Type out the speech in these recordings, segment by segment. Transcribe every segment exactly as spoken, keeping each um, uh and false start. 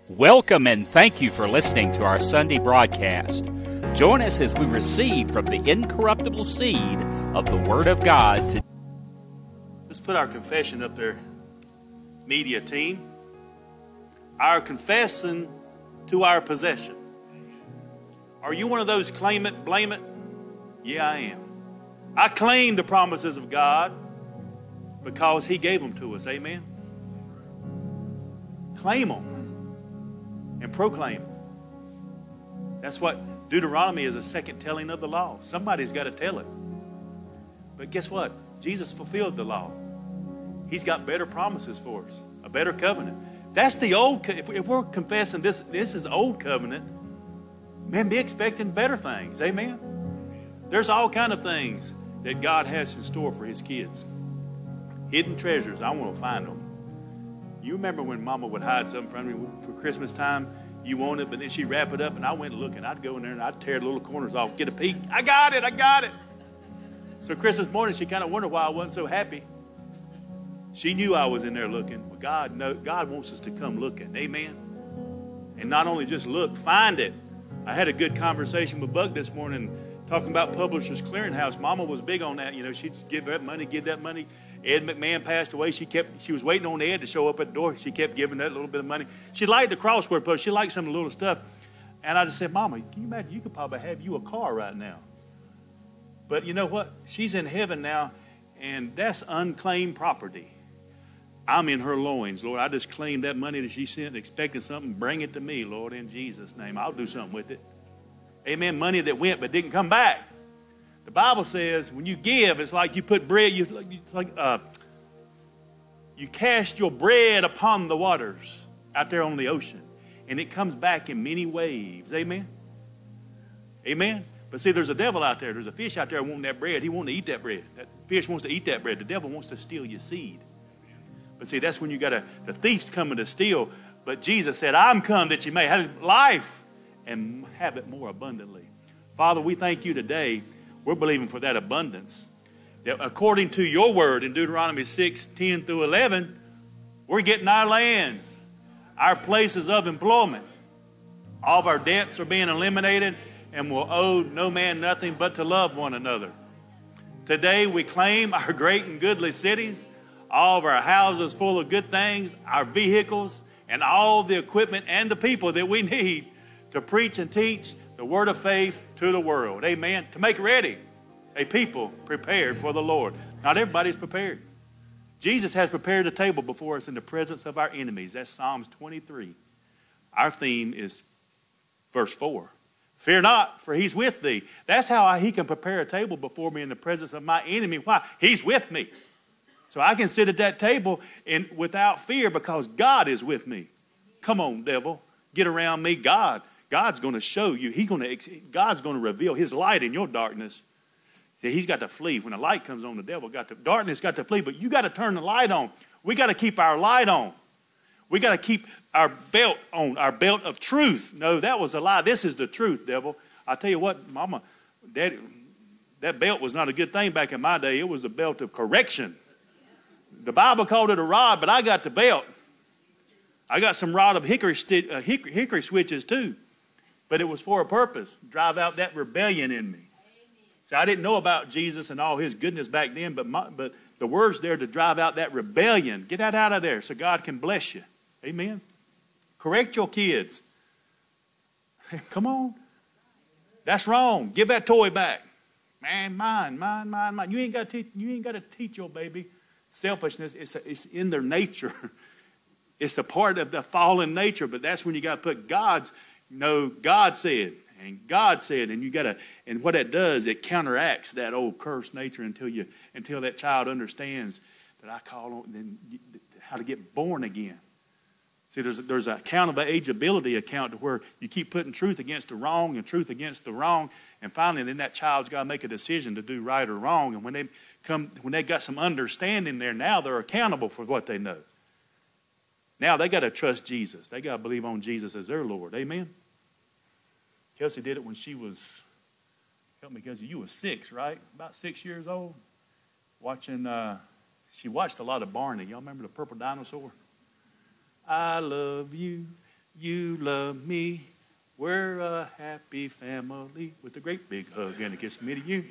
Welcome and thank you for listening to our Sunday broadcast. Join us as we receive from the incorruptible seed of the Word of God. To Let's put our confession up there, media team. Our confessing to our possession. Are you one of those claim it, blame it? Yeah, I am. I claim the promises of God because He gave them to us. Amen? Claim them and proclaim them. That's what Deuteronomy is, a second telling of the law. Somebody's got to tell it. But guess what? Jesus fulfilled the law. He's got better promises for us, a better covenant. That's the old, if we're confessing this, this is the old covenant, man, be expecting better things. Amen? There's all kind of things that God has in store for His kids. Hidden treasures, I want to find them. You remember when Mama would hide something from me for Christmas time? You want it, but then she'd wrap it up, and I went looking. I'd go in there, and I'd tear the little corners off, get a peek. I got it, I got it. So Christmas morning, she kind of wondered why I wasn't so happy. She knew I was in there looking. Well, God, know, God wants us to come looking. Amen? And not only just look, find it. I had a good conversation with Buck this morning talking about Publishers Clearinghouse. Mama was big on that. You know, she'd give that money, give that money. Ed McMahon passed away. She kept. She was waiting on Ed to show up at the door. She kept giving that little bit of money. She liked the crossword puzzle. She liked some of the little stuff. And I just said, Mama, can you imagine? You could probably have you a car right now. But you know what? She's in heaven now, and that's unclaimed property. I'm in her loins, Lord. I just claim that money that she sent, expecting something. Bring it to me, Lord, in Jesus' name. I'll do something with it. Amen. Money that went but didn't come back. The Bible says when you give, it's like you put bread, you it's like uh, you cast your bread upon the waters out there on the ocean, and it comes back in many waves. Amen. Amen. But see, there's a devil out there. There's a fish out there wanting that bread. He wants to eat that bread. That fish wants to eat that bread. The devil wants to steal your seed. But see, that's when you got to, the thief's coming to steal. But Jesus said, I'm come that you may have life and have it more abundantly. Father, we thank you today. We're believing for that abundance. That according to your word in Deuteronomy six, ten through eleven, we're getting our lands, our places of employment. All of our debts are being eliminated, and we'll owe no man nothing but to love one another. Today we claim our great and goodly cities, all of our houses full of good things, our vehicles, and all the equipment and the people that we need to preach and teach the word of faith to the world. Amen. To make ready a people prepared for the Lord. Not everybody's prepared. Jesus has prepared a table before us in the presence of our enemies. That's Psalms twenty-three. Our theme is verse four. Fear not, for He's with thee. That's how I, He can prepare a table before me in the presence of my enemy. Why? He's with me. So I can sit at that table and without fear because God is with me. Come on, devil. Get around me. God. God's going to show you. He's going to, God's going to reveal His light in your darkness. See, He's got to flee. When the light comes on, the devil got to, darkness got to flee. But you got to turn the light on. We got to keep our light on. We got to keep our belt on, our belt of truth. No, that was a lie. This is the truth, devil. I tell you what, Mama, Daddy, that belt was not a good thing back in my day. It was a belt of correction. The Bible called it a rod, but I got the belt. I got some rod of hickory, sti- uh, hickory, hickory switches too. But it was for a purpose, drive out that rebellion in me. See, I didn't know about Jesus and all His goodness back then, but my, but the word's there to drive out that rebellion. Get that out of there so God can bless you. Amen. Correct your kids. Come on. That's wrong. Give that toy back. Man, mine, mine, mine, mine. You ain't got to teach, you ain't got to teach your baby selfishness. It's, a, it's in their nature. It's a part of the fallen nature, but that's when you got to put God's, you know, God said, and God said, and you got to, and what it does, it counteracts that old cursed nature until you, until that child understands that I call on, then you, how to get born again. See, there's a, there's a account of an ageability account to where you keep putting truth against the wrong and truth against the wrong, and finally, then that child's got to make a decision to do right or wrong. And when they come, when they got some understanding there, now they're accountable for what they know. Now they got to trust Jesus. They got to believe on Jesus as their Lord. Amen. Kelsey did it when she was, help me, Kelsey, you were six, right? About six years old. Watching, uh, she watched a lot of Barney. Y'all remember the purple dinosaur? I love you. you love me. We're a happy family with a great big hug and a kiss me to you.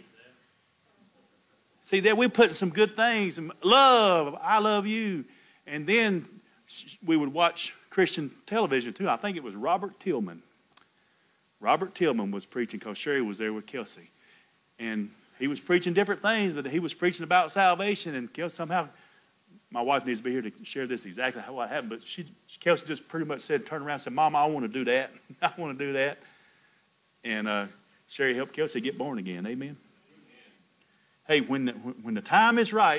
See, there we're putting some good things. Love, I love you. And then we would watch Christian television too. I think it was Robert Tillman. Robert Tillman was preaching because Sherry was there with Kelsey. And he was preaching different things, but he was preaching about salvation. And Kelsey somehow, my wife needs to be here to share this exactly how what happened. But she, Kelsey just pretty much said, turned around and said, Mama, I want to do that. I want to do that. And uh, Sherry helped Kelsey get born again. Amen. Hey, when the, when the time is right,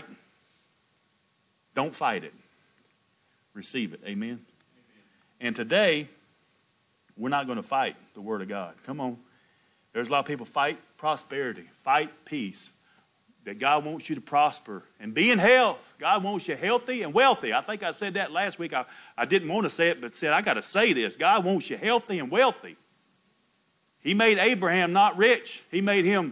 don't fight it. Receive it. Amen. Amen. And today, we're not going to fight the Word of God. Come on. There's a lot of people fight prosperity, fight peace, that God wants you to prosper and be in health. God wants you healthy and wealthy. I think I said that last week. I, I didn't want to say it, but said I got to say this. God wants you healthy and wealthy. He made Abraham not rich. He made him,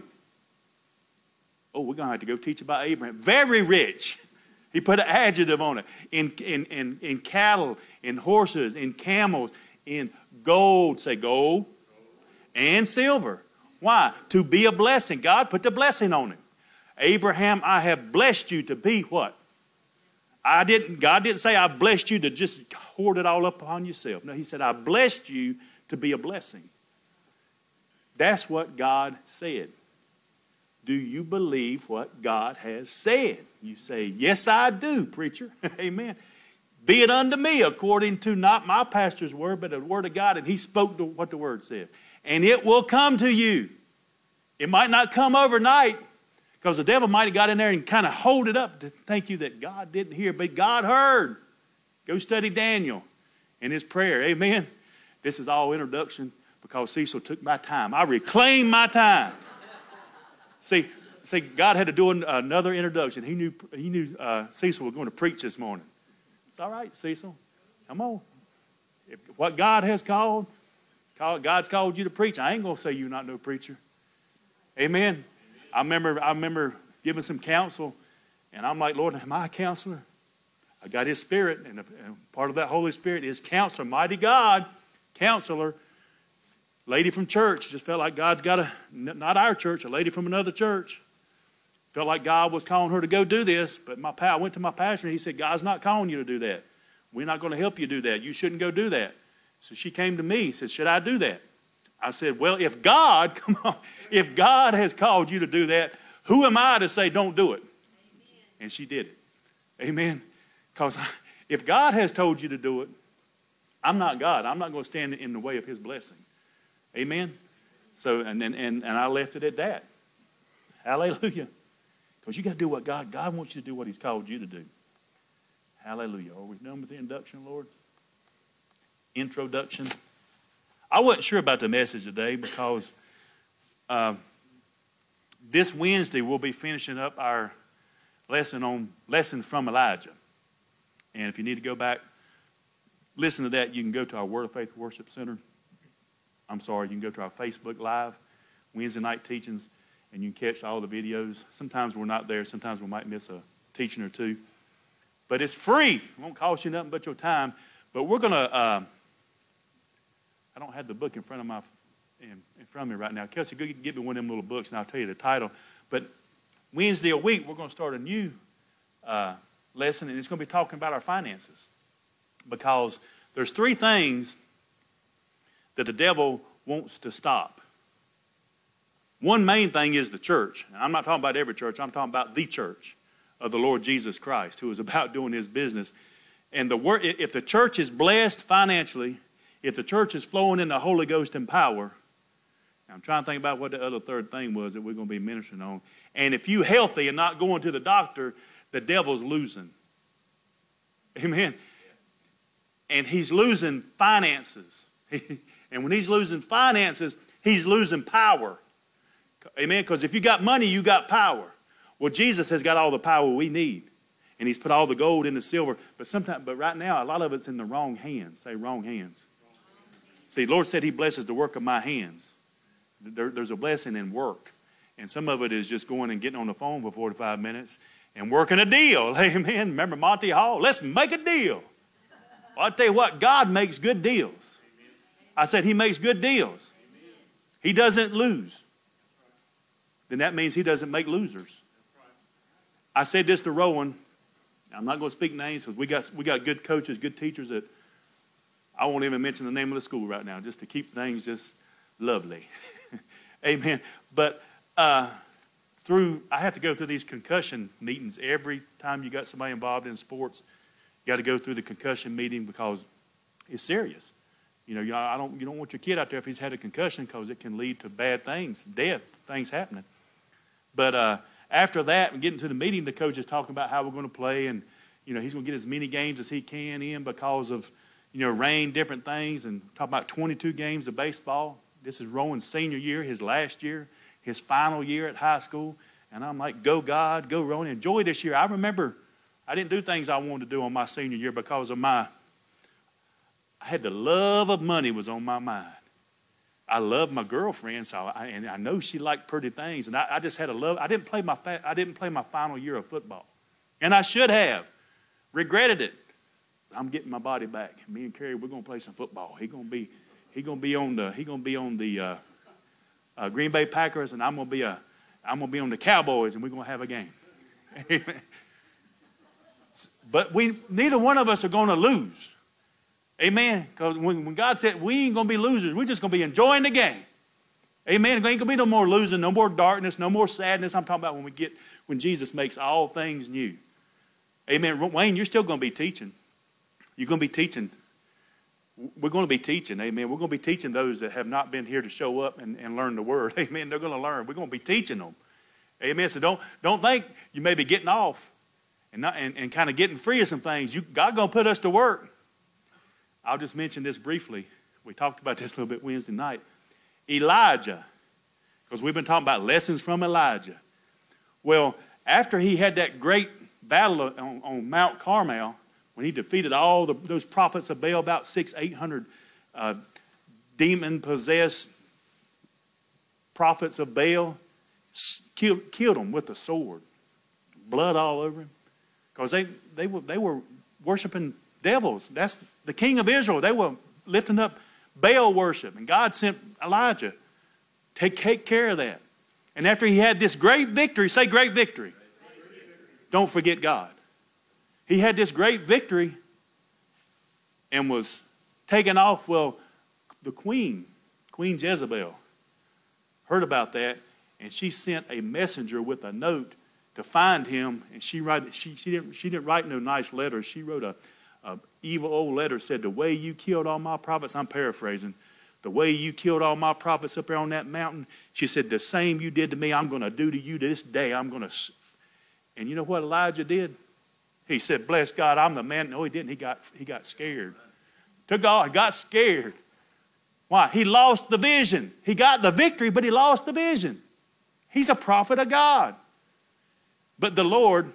oh, we're going to have to go teach about Abraham. Very rich. He put an adjective on it. In, in, in, in cattle, in horses, in camels, in gold. Say gold. And silver. Why? To be a blessing. God put the blessing on it. Abraham, I have blessed you to be what? I didn't, God didn't say I blessed you to just hoard it all up upon yourself. No, he said I blessed you to be a blessing. That's what God said. Do you believe what God has said? You say, yes, I do, preacher. Amen. Be it unto me according to not my pastor's word, but the word of God. And he spoke to what the word said. And it will come to you. It might not come overnight because the devil might have got in there and kind of hold it up to thank you that God didn't hear, but God heard. Go study Daniel and his prayer. Amen. This is all introduction because Cecil took my time. I reclaimed my time. See, see, God had to do another introduction. He knew, he knew uh, Cecil was going to preach this morning. It's all right, Cecil. Come on. If what God has called, call, God's called you to preach. I ain't going to say you're not no preacher. Amen. Amen. I remember, I remember giving some counsel, and I'm like, Lord, am I a counselor? I got His Spirit, and, and part of that Holy Spirit is counselor, mighty God, counselor. Lady from church, just felt like God's got a, not our church, a lady from another church. Felt like God was calling her to go do this, but my I went to my pastor and he said, God's not calling you to do that. We're not going to help you do that. You shouldn't go do that. So she came to me and said, should I do that? I said, well, if God, come on, if God has called you to do that, who am I to say don't do it? Amen. And she did it. Amen. Because if God has told you to do it, I'm not God. I'm not going to stand in the way of His blessing. Amen. So, and then and, and I left it at that. Hallelujah. Because you got to do what God, God wants you to do what He's called you to do. Hallelujah. Are we done with the induction, Lord? Introduction. I wasn't sure about the message today because uh, this Wednesday we'll be finishing up our lesson on lessons from Elijah. And if you need to go back, listen to that, you can go to our Word of Faith Worship Center. I'm sorry, you can go to our Facebook Live, Wednesday night teachings, and you can catch all the videos. Sometimes we're not there. Sometimes we might miss a teaching or two. But it's free. It won't cost you nothing but your time. But we're going to, uh, I don't have the book in front of my, in, in front of me right now. Kelsey, go get me one of them little books and I'll tell you the title. But Wednesday a week, we're going to start a new uh, lesson, and it's going to be talking about our finances. Because there's three things that the devil wants to stop. One main thing is the church. And I'm not talking about every church. I'm talking about the church of the Lord Jesus Christ, who is about doing His business. And the word, if the church is blessed financially, if the church is flowing in the Holy Ghost and power, I'm trying to think about what the other third thing was that we're going to be ministering on. And if you're healthy and not going to the doctor, the devil's losing. Amen. And he's losing finances. And when he's losing finances, he's losing power. Amen. Because if you got money, you got power. Well, Jesus has got all the power we need. And He's put all the gold in the silver. But sometimes, but right now, a lot of it's in the wrong hands. Say wrong hands. See, the Lord said He blesses the work of my hands. There, there's a blessing in work. And some of it is just going and getting on the phone for forty-five minutes and working a deal. Amen. Remember Monty Hall? Let's make a deal. Well, I'll tell you what, God makes good deals. I said he makes good deals. He doesn't lose. Then that means he doesn't make losers. I said this to Rowan. I'm not going to speak names because we got, we got good coaches, good teachers that I won't even mention the name of the school right now just to keep things just lovely. Amen. But uh, through, I have to go through these concussion meetings every time you got somebody involved in sports. You got to go through the concussion meeting because it's serious. You know, you, I don't, you don't want your kid out there if he's had a concussion because it can lead to bad things, death, things happening. But uh, after that, and getting to the meeting, the coach is talking about how we're going to play, and you know he's going to get as many games as he can in because of you know rain, different things, and talking about twenty-two games of baseball. This is Rowan's senior year, his last year, his final year at high school, and I'm like, go God, go Rowan, enjoy this year. I remember I didn't do things I wanted to do on my senior year because of my. I had the love of money was on my mind. I loved my girlfriend, so I, and I know she liked pretty things, and I, I just had a love. I didn't play my I didn't play my final year of football, and I should have regretted it. I'm getting my body back. Me and Kerry, we're gonna play some football. He gonna be he gonna be on the he gonna be on the uh, uh, Green Bay Packers, and I'm gonna be a I'm gonna be on the Cowboys, and we're gonna have a game. Amen. But we neither one of us are gonna lose. Amen. Because when, when God said we ain't going to be losers, we're just going to be enjoying the game. Amen. There ain't going to be no more losing, no more darkness, no more sadness. I'm talking about when we get, when Jesus makes all things new. Amen. Wayne, you're still going to be teaching. You're going to be teaching. We're going to be teaching. Amen. We're going to be teaching those that have not been here to show up and, and learn the word. Amen. They're going to learn. We're going to be teaching them. Amen. So don't, don't think you may be getting off and, not, and, and kind of getting free of some things. You, God going to put us to work. I'll just mention this briefly. We talked about this a little bit Wednesday night. Elijah, because we've been talking about lessons from Elijah. Well, after he had that great battle on, on Mount Carmel, when he defeated all the, those prophets of Baal, about six, eight hundred uh, demon-possessed prophets of Baal, killed, killed them with a sword, blood all over him, because they they were they were worshiping devils. That's the king of Israel. They were lifting up Baal worship. And God sent Elijah to take care of that. And after he had this great victory, say great victory. Great victory. Don't forget God. He had this great victory and was taken off. Well, the queen, Queen Jezebel, heard about that. And she sent a messenger with a note to find him. And she, write, she, she, didn't, she didn't write no nice letters. She wrote a An evil old letter, said, the way you killed all my prophets, I'm paraphrasing, the way you killed all my prophets up there on that mountain, she said, the same you did to me, I'm going to do to you this day. I'm going to. And you know what Elijah did? He said, bless God, I'm the man. No, he didn't. He got, he got scared. To God, got scared. Why? He lost the vision. He got the victory, but he lost the vision. He's a prophet of God. But the Lord,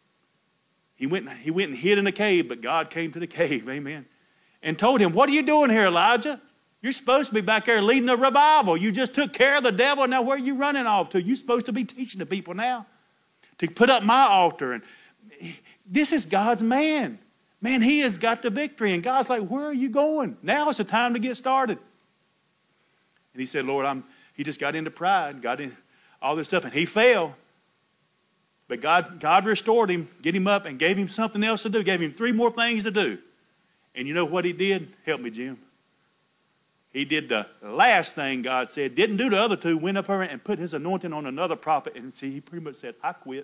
He went, he went and hid in a cave, but God came to the cave, amen, and told him, what are you doing here, Elijah? You're supposed to be back there leading a revival. You just took care of the devil. Now where are you running off to? You're supposed to be teaching the people now to put up my altar. And this is God's man. Man, he has got the victory. And God's like, where are you going? Now is the time to get started. And he said, Lord, I'm, he just got into pride, got in all this stuff, and he fell. But God, God restored him, get him up, and gave him something else to do. Gave him three more things to do. And you know what he did? Help me, Jim. He did the last thing God said. Didn't do the other two. Went up there and put his anointing on another prophet. And see, he pretty much said, I quit.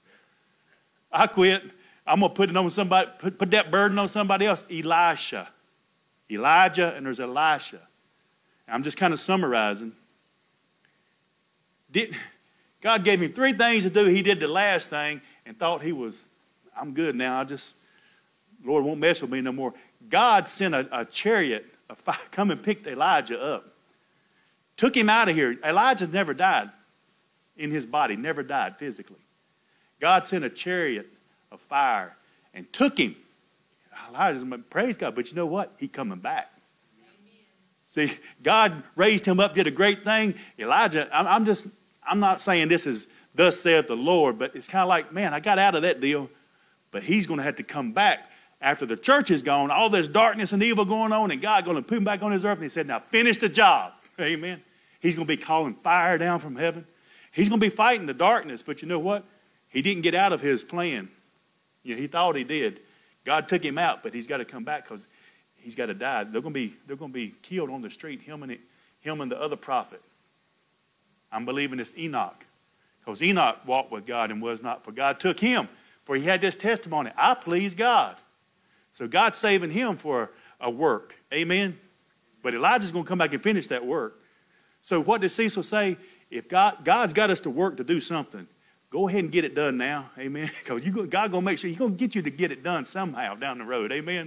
I quit. I'm going to put it on somebody, put, put that burden on somebody else. Elisha. Elijah, and there's Elisha. I'm just kind of summarizing. Did... God gave him three things to do. He did the last thing and thought he was, I'm good now. I just, Lord won't mess with me no more. God sent a, a chariot, a fire, come and picked Elijah up. Took him out of here. Elijah's never died in his body, never died physically. God sent a chariot of fire and took him. Elijah's, praise God, but you know what? He coming back. Amen. See, God raised him up, did a great thing. Elijah, I'm, I'm just... I'm not saying this is thus saith the Lord, but it's kind of like, man, I got out of that deal, but he's going to have to come back after the church is gone, all this darkness and evil going on, and God going to put him back on his earth, and he said, now finish the job. Amen. He's going to be calling fire down from heaven. He's going to be fighting the darkness, but you know what? He didn't get out of his plan. You know, he thought he did. God took him out, but he's got to come back because he's got to die. They're going to be, they're going to be killed on the street, him and, it, him and the other prophet. I'm believing it's Enoch, because Enoch walked with God and was not, for God took him, for he had this testimony, I please God. So God's saving him for a work. Amen. But Elijah's going to come back and finish that work. So what does Cecil say? If God, God's got us to work to do something, go ahead and get it done now. Amen. Because you, God going to make sure he's going to get you to get it done somehow down the road. Amen.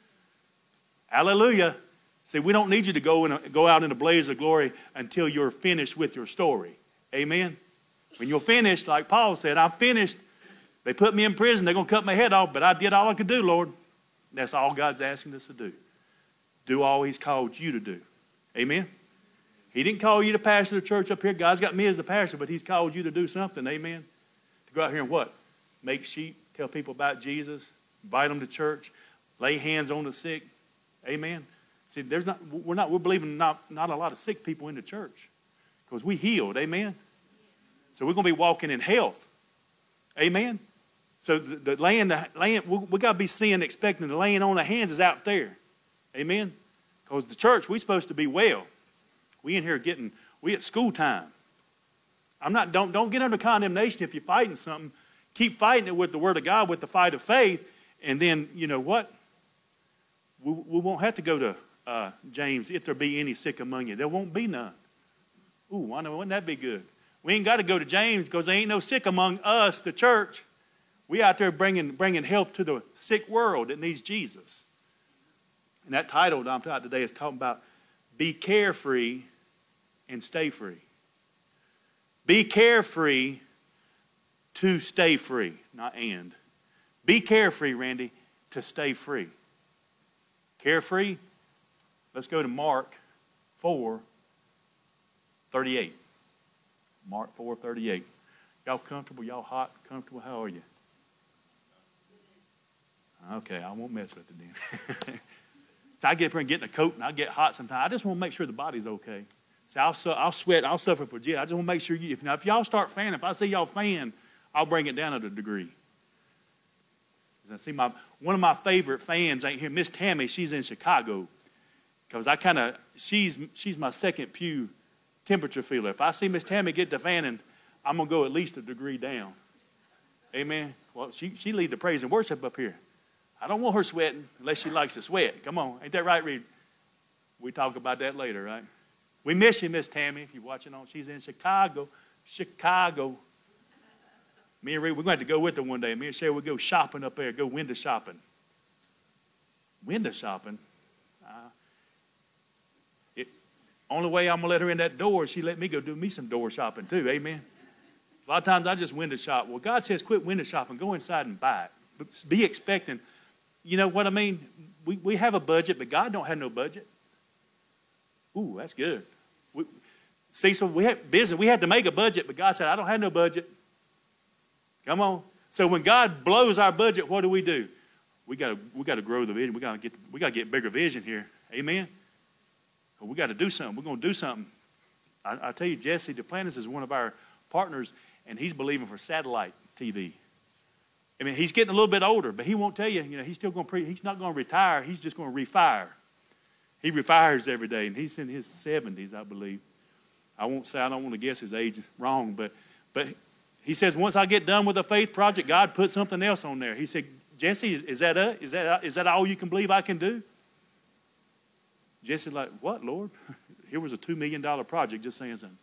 Hallelujah. See, we don't need you to go, in a, go out in a blaze of glory until you're finished with your story. Amen. When you're finished, like Paul said, I'm finished. They put me in prison. They're going to cut my head off, but I did all I could do, Lord. That's all God's asking us to do. Do all he's called you to do. Amen. He didn't call you to pastor the church up here. God's got me as the pastor, but he's called you to do something. Amen. To go out here and what? Make sheep, tell people about Jesus, invite them to church, lay hands on the sick. Amen. See, there's not, we're not, we're believing not, not a lot of sick people in the church because we healed. Amen. So we're going to be walking in health. Amen. So the, the laying, the laying, we, we got to be seeing, expecting the laying on the hands is out there. Amen. Because the church, we're supposed to be well. We in here getting, we at school time. I'm not, don't, don't get under condemnation if you're fighting something. Keep fighting it with the word of God, with the fight of faith. And then, you know what? We, we won't have to go to uh, James, if there be any sick among you. There won't be none. Ooh, wouldn't that be good? We ain't got to go to James because there ain't no sick among us, the church. We out there bringing, bringing health to the sick world that needs Jesus. And that title that I'm talking about today is talking about be carefree and stay free. Be carefree to stay free, not and. Be carefree, Randy, to stay free. Carefree? Let's go to Mark four thirty-eight. Mark four thirty-eight. Y'all comfortable? Y'all hot? Comfortable? How are you? Okay, I won't mess with it then. So I get up here and get in a coat and I get hot sometimes. I just want to make sure the body's okay. So I'll, su- I'll sweat, I'll suffer for Jesus. I just want to make sure you, if, now if y'all start fanning, if I see y'all fan, I'll bring it down at a degree. I see my, one of my favorite fans ain't here, Miss Tammy, she's in Chicago. Because I kind of, she's she's my second pew temperature feeler. If I see Miss Tammy get to fanning, I'm going to go at least a degree down. Amen. Well, she, she lead the praise and worship up here. I don't want her sweating unless she likes to sweat. Come on. Ain't that right, Reed? We talk about that later, right? We miss you, Miss Tammy, if you're watching on. She's in Chicago. Chicago. Me and Reed, we're going to have to go with her one day. Me and Sherry, we'll go shopping up there, go window shopping. Window shopping? Uh, it, only way I'm going to let her in that door is she let me go do me some door shopping too. Amen? A lot of times I just window shop. Well, God says quit window shopping. Go inside and buy it. But be expecting. You know what I mean? We, we have a budget, but God don't have no budget. Ooh, that's good. We, Cecil, we had business. We had to make a budget, but God said, I don't have no budget. Come on. So when God blows our budget, what do we do? We got to we got to grow the vision. We got to get we got to get bigger vision here. Amen. But we got to do something. We're going to do something. I, I tell you, Jesse Duplantis is one of our partners, and he's believing for satellite T V. I mean, he's getting a little bit older, but he won't tell you. You know, he's still going to pre. He's not going to retire. He's just going to refire. He refires every day, and he's in his seventies, I believe. I won't say, I don't want to guess his age wrong, but but he says once I get done with the faith project, God put something else on there. He said, Jesse, is that a, is that is that all you can believe I can do? Jesse's like, what, Lord? Here was a two million dollar project. Just saying something.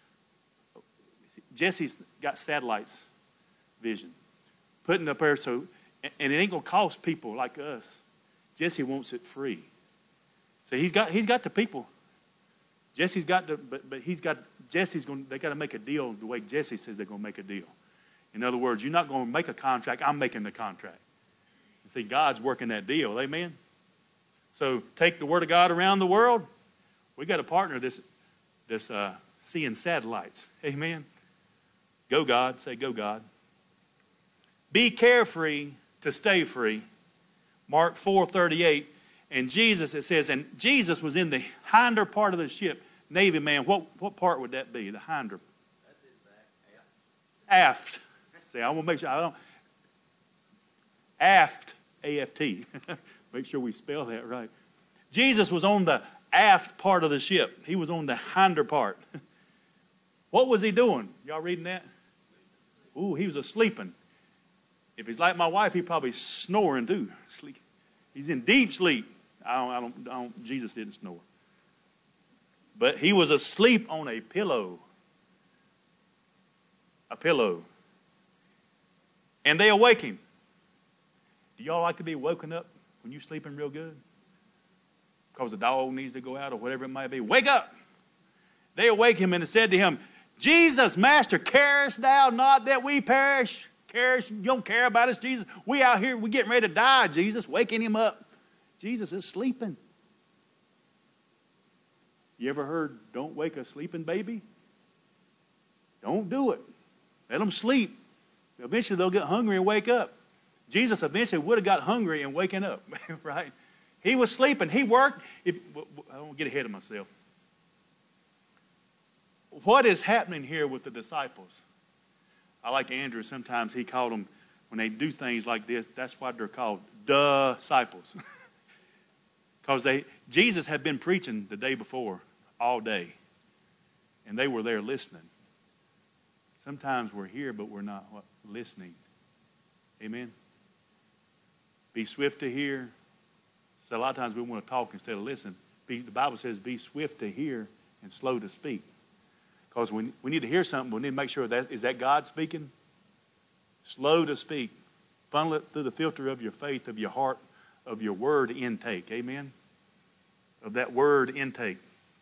Jesse's got satellites vision. Putting up there, so, and it ain't going to cost people like us. Jesse wants it free. So he's got he's got the people. Jesse's got the, but but he's got, Jesse's going, they got to make a deal the way Jesse says they're going to make a deal. In other words, you're not going to make a contract, I'm making the contract. You see, God's working that deal, amen? So take the word of God around the world. We got to partner this, this uh, seeing satellites, amen? Go God, say go God. Be carefree to stay free. Mark four thirty-eight. And Jesus, it says, and Jesus was in the hinder part of the ship. Navy man, what, what part would that be? The hinder? Aft. See, I want to make sure I don't. Aft, A F T. Make sure we spell that right. Jesus was on the aft part of the ship. He was on the hinder part. What was he doing? Y'all reading that? Ooh, he was asleeping. If he's like my wife, he probably snoring too. Sleep. He's in deep sleep. I don't, I don't, I don't, Jesus didn't snore. But he was asleep on a pillow. A pillow. And they awake him. Do y'all like to be woken up when you're sleeping real good? Because the dog needs to go out or whatever it might be. Wake up! They awake him and said to him, Jesus, Master, carest thou not that we perish? Carest, you don't care about us, Jesus? We out here, we getting ready to die, Jesus. Waking him up. Jesus is sleeping. You ever heard, don't wake a sleeping baby? Don't do it. Let them sleep. Eventually they'll get hungry and wake up. Jesus eventually would have got hungry and waking up, right? He was sleeping. He worked. If, I don't get ahead of myself. What is happening here with the disciples? I like Andrew. Sometimes he called them, when they do things like this, that's why they're called disciples. Because they Jesus had been preaching the day before all day. And they were there listening. Sometimes we're here, but we're not what, listening. Amen? Be swift to hear. So a lot of times we want to talk instead of listen. Be, the Bible says be swift to hear and slow to speak. Because we, we need to hear something, we need to make sure that, is that God speaking? Slow to speak. Funnel it through the filter of your faith, of your heart, of your word intake. Amen? Of that word intake.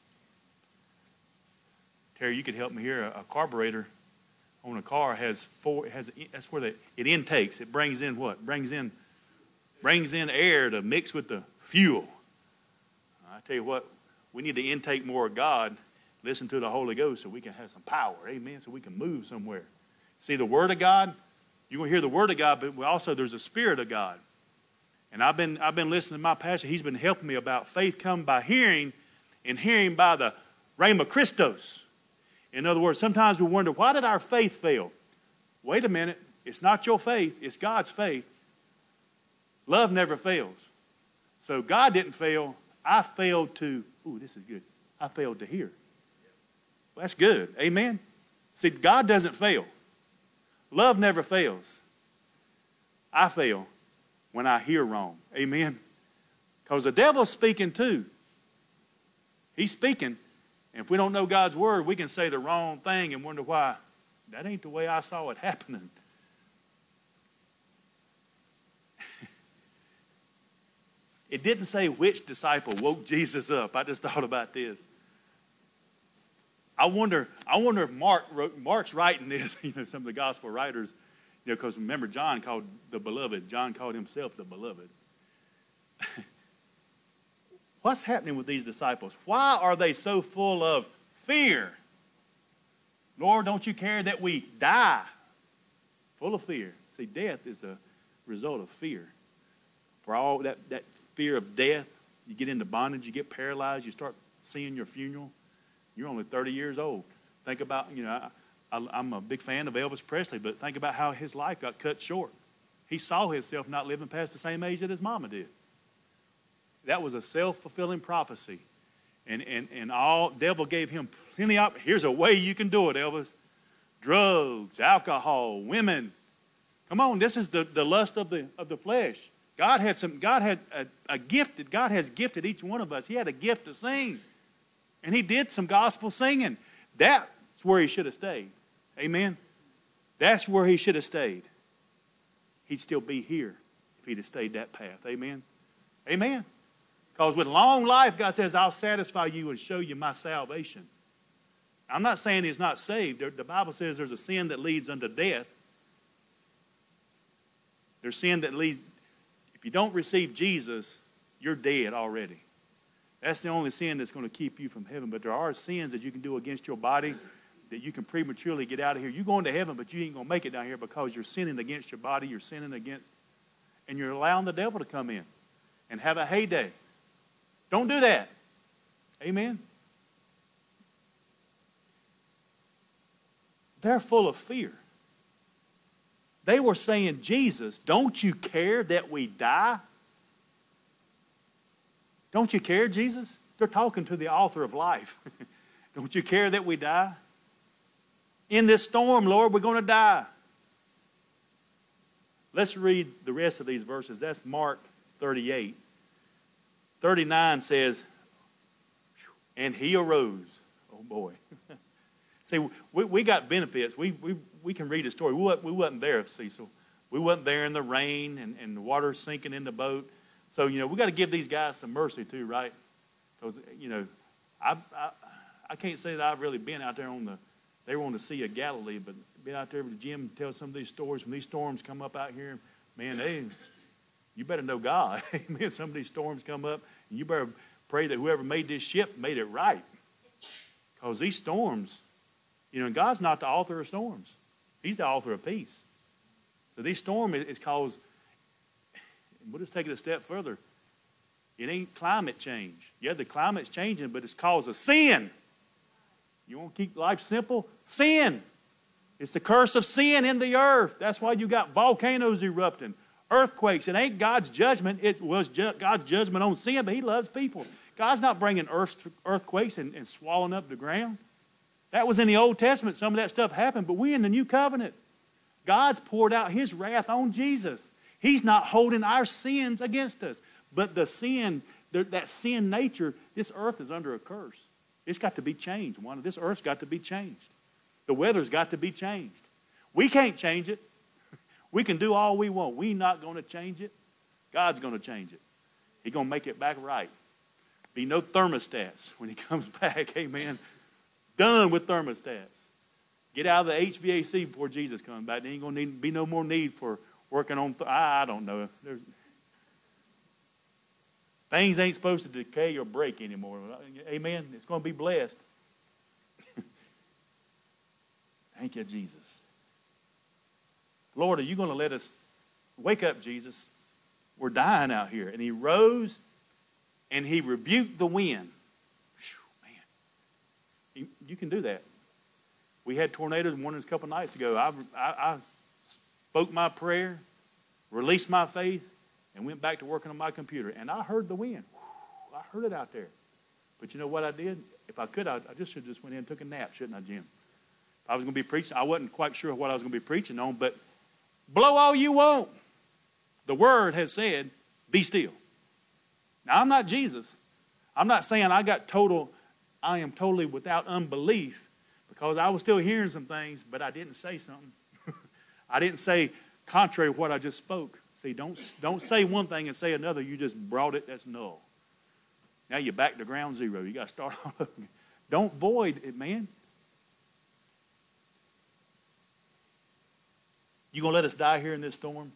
Terry, you could help me here. A, a carburetor on a car has four, has, that's where the, it intakes. It brings in what? Brings in, brings in air to mix with the fuel. I tell you what, we need to intake more of God, listen to the Holy Ghost so we can have some power. Amen. So we can move somewhere. See, the Word of God, you're going to hear the Word of God, but also there's a Spirit of God. And I've been, I've been listening to my pastor. He's been helping me about faith come by hearing and hearing by the Rhema Christos. In other words, sometimes we wonder, why did our faith fail? Wait a minute. It's not your faith. It's God's faith. Love never fails. So God didn't fail. I failed to, ooh, this is good. I failed to hear. Well, that's good. Amen. See, God doesn't fail. Love never fails. I fail when I hear wrong. Amen. Because the devil's speaking too. He's speaking. And if we don't know God's word, we can say the wrong thing and wonder why. That ain't the way I saw it happening. It didn't say which disciple woke Jesus up. I just thought about this. I wonder, I wonder if Mark wrote, Mark's writing this, you know, some of the gospel writers, you know, because remember John called the beloved. John called himself the beloved. What's happening with these disciples? Why are they so full of fear? Lord, don't you care that we die? Full of fear. See, death is the result of fear. For all that, that fear of death, you get into bondage, you get paralyzed, you start seeing your funeral. You're only thirty years old. Think about, you know, I, I, I'm a big fan of Elvis Presley, but think about how his life got cut short. He saw himself not living past the same age that his mama did. That was a self-fulfilling prophecy. And, and, and all, devil gave him plenty of, here's a way you can do it, Elvis. Drugs, alcohol, women. Come on, this is the, the lust of the, of the flesh. God had some, God had a, a gift that God has gifted each one of us. He had a gift to sing. And he did some gospel singing. That's where he should have stayed. Amen. That's where he should have stayed. He'd still be here if he'd have stayed that path. Amen. Amen. Because with long life, God says, I'll satisfy you and show you my salvation. I'm not saying he's not saved. The Bible says there's a sin that leads unto death. There's sin that leads, if you don't receive Jesus, you're dead already. That's the only sin that's going to keep you from heaven. But there are sins that you can do against your body that you can prematurely get out of here. You're going to heaven, but you ain't going to make it down here because you're sinning against your body. You're sinning against, and you're allowing the devil to come in. and have a heyday. Don't do that. Amen. They're full of fear. They were saying, Jesus, don't you care that we die? Don't you care, Jesus? They're talking to the author of life. Don't you care that we die? In this storm, Lord, we're going to die. Let's read the rest of these verses. That's Mark thirty-eight. thirty-nine says, and he arose. Oh, boy. See, we, we got benefits. We, we, we can read a story. We wasn't, we wasn't there, Cecil. We wasn't there in the rain and, and the water sinking in the boat. So, you know, we got to give these guys some mercy too, right? Because, you know, I, I I can't say that I've really been out there on the, they were on the Sea of Galilee, but been out there with the Jim and tell some of these stories. When these storms come up out here, man, they, you better know God. Amen. Some of these storms come up, and you better pray that whoever made this ship made it right. Because these storms, you know, God's not the author of storms. He's the author of peace. So this storm is caused, we'll just take it a step further. It ain't climate change. Yeah, the climate's changing, but it's caused a sin. You want to keep life simple? Sin. It's the curse of sin in the earth. That's why you got volcanoes erupting, earthquakes. It ain't God's judgment. It was ju- God's judgment on sin, but he loves people. God's not bringing earth, earthquakes and, and swallowing up the ground. That was in the Old Testament. Some of that stuff happened, but we in the New Covenant. God's poured out his wrath on Jesus. He's not holding our sins against us. But the sin, that sin nature, this earth is under a curse. It's got to be changed. One, this earth's got to be changed. The weather's got to be changed. We can't change it. We can do all we want. We're not going to change it. God's going to change it. He's going to make it back right. Be no thermostats when he comes back. Amen. Done with thermostats. Get out of the H V A C before Jesus comes back. There ain't going to need, be no more need for working on, th- I, I don't know. There's, things ain't supposed to decay or break anymore. Amen. It's going to be blessed. Thank you, Jesus. Lord, are you going to let us wake up, Jesus? We're dying out here. And he rose and he rebuked the wind. Whew, man. You, you can do that. We had tornadoes and one a couple nights ago. I, I, I spoke my prayer, released my faith, and went back to working on my computer. And I heard the wind. Whew, I heard it out there. But you know what I did? If I could, I, I just should have just went in and took a nap, shouldn't I, Jim? If I was going to be preaching, I wasn't quite sure what I was going to be preaching on, but blow all you want. The word has said, be still. Now, I'm not Jesus. I'm not saying I got total, I am totally without unbelief, because I was still hearing some things, but I didn't say something. I didn't say contrary to what I just spoke. See, don't, don't say one thing and say another. You just brought it. That's null. Now you're back to ground zero. You got to start all over again. Don't void it, man. You going to let us die here in this storm?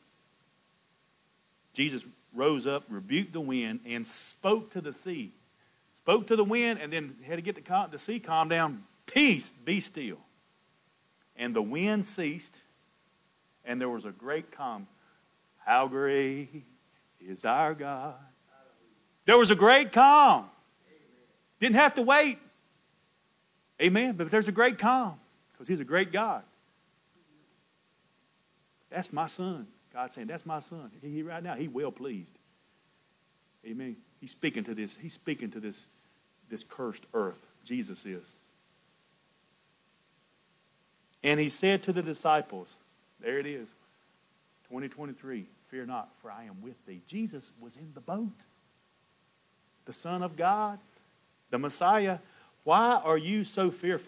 Jesus rose up, rebuked the wind, and spoke to the sea. Spoke to the wind, and then had to get the, calm, the sea calm down. Peace, be still. And the wind ceased, and there was a great calm. How great is our God. There was a great calm. Didn't have to wait. Amen. But there's a great calm because he's a great God. That's my son. God's saying, that's my son. He, he right now, he's well pleased. Amen. He's speaking to this. He's speaking to this, this cursed earth. Jesus is. And he said to the disciples, there it is, twenty twenty-three, fear not, for I am with thee. Jesus was in the boat. The Son of God, the Messiah. Why are you so fearful?